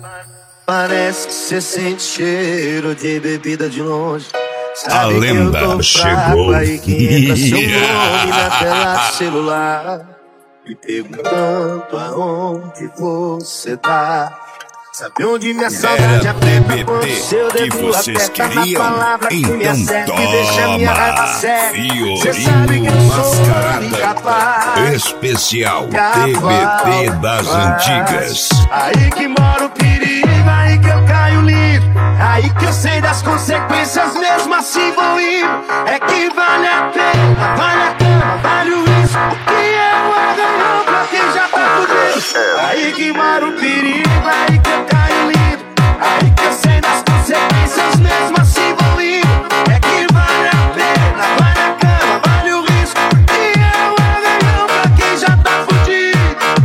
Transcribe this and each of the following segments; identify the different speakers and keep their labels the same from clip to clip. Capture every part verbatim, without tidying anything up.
Speaker 1: Parece que cê sente cheiro de bebida de longe. Sabe
Speaker 2: A lenda
Speaker 1: que eu tô
Speaker 2: chegou.
Speaker 1: Aí que entra seu nome na tela do celular, me perguntando aonde você tá. Sabe onde minha saudade aperta quando seu dedo aperta na palavra que me acerta e deixa minha raiva cega. Cê sabe que eu sou incapaz.
Speaker 2: Especial T B T das antigas.
Speaker 1: Aí que mora o perigo, aí que eu caio lindo, aí que eu sei das consequências, mesmo assim vou indo. É que vale a pena, vale a cama, vale o risco, que eu arranho pra quem já tá fudido. Aí que mora o perigo, aí que eu caio lindo, aí que eu sei das consequências, mesmo assim vou indo. É que vale a pena, vale a cama, vale o risco, que eu arranho pra quem já tá fudido.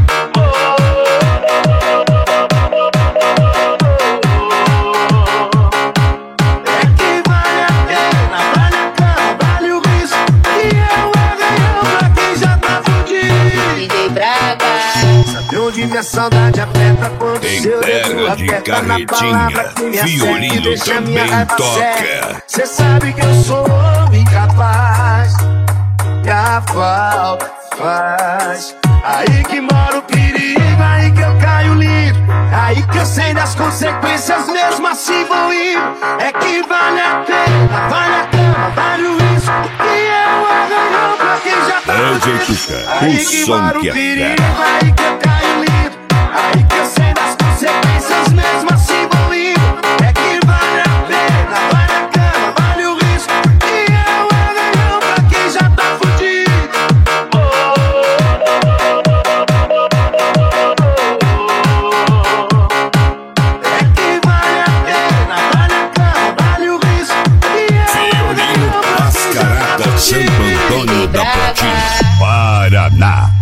Speaker 1: É que vale a pena, vale a cama, vale o risco, que eu arranho pra quem já tá fudido.
Speaker 3: D J Braga.
Speaker 1: Sabe onde minha saudade aperta quando
Speaker 2: Em
Speaker 1: seu
Speaker 2: terra
Speaker 1: dedo
Speaker 2: de
Speaker 1: aperta na palavra que me
Speaker 2: carretinha,
Speaker 1: acerta e
Speaker 2: violino
Speaker 1: deixa minha
Speaker 2: também
Speaker 1: raiva
Speaker 2: toca.
Speaker 1: cega. Cê sabe que eu sou incapaz, e a falta faz. Aí que mora o perigo, aí que eu caio lindo, aí que eu sei das consequências, mesmo assim vou indo. É que vale a pena, vale a cama, vale o risco, que eu arranho pra quem já tá
Speaker 2: D J
Speaker 1: fudido.
Speaker 2: Tuca,
Speaker 1: Aí
Speaker 2: o
Speaker 1: que
Speaker 2: som
Speaker 1: mora o
Speaker 2: que é
Speaker 1: perigo,
Speaker 2: terra.
Speaker 1: aí que eu caio lindo, aí que eu sei das consequências, mesmo assim vou indo. É que vale a pena, vale a cama, vale o risco, que eu arranho pra quem já tá fudido. É que vale a pena, vale a cama, vale o risco, que eu
Speaker 2: Violino
Speaker 1: arranho pra quem já tá
Speaker 2: Mascarada
Speaker 1: fudido.
Speaker 2: Santo Antônio da Platina, Paraná.